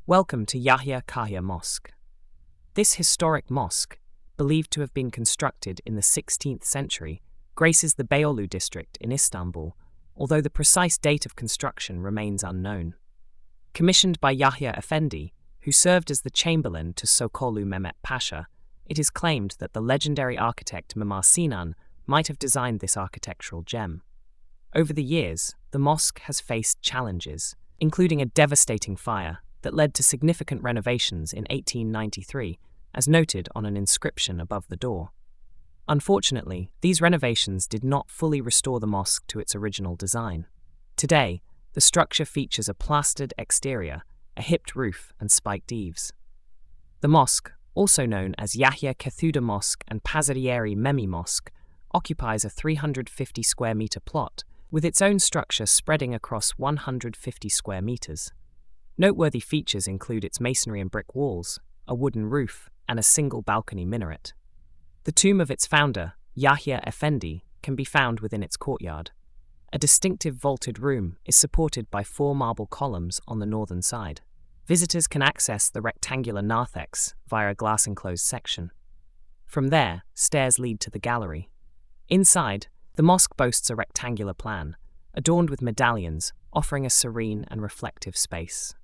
Welcome to Yahya Kahya Mosque. This historic mosque, believed to have been constructed in the 16th century, graces the Beyoğlu district in Istanbul, although the precise date of construction remains unknown. Commissioned by Yahya Effendi, who served as the chamberlain to Sokollu Mehmet Pasha, it is claimed that the legendary architect Mimar Sinan might have designed this architectural gem. Over the years, the mosque has faced challenges, including a devastating fire that led to significant renovations in 1893, as noted on an inscription above the door. Unfortunately, these renovations did not fully restore the mosque to its original design. Today, the structure features a plastered exterior, a hipped roof, and spiked eaves. The mosque, also known as Yahya Kethuda Mosque and Pazarieri Memi Mosque, occupies a 350 square meter plot, with its own structure spreading across 150 square meters. Noteworthy features include its masonry and brick walls, a wooden roof, and a single balcony minaret. The tomb of its founder, Yahya Effendi, can be found within its courtyard. A distinctive vaulted room is supported by 4 marble columns on the northern side. Visitors can access the rectangular narthex via a glass-enclosed section. From there, stairs lead to the gallery. Inside, the mosque boasts a rectangular plan, adorned with medallions, offering a serene and reflective space.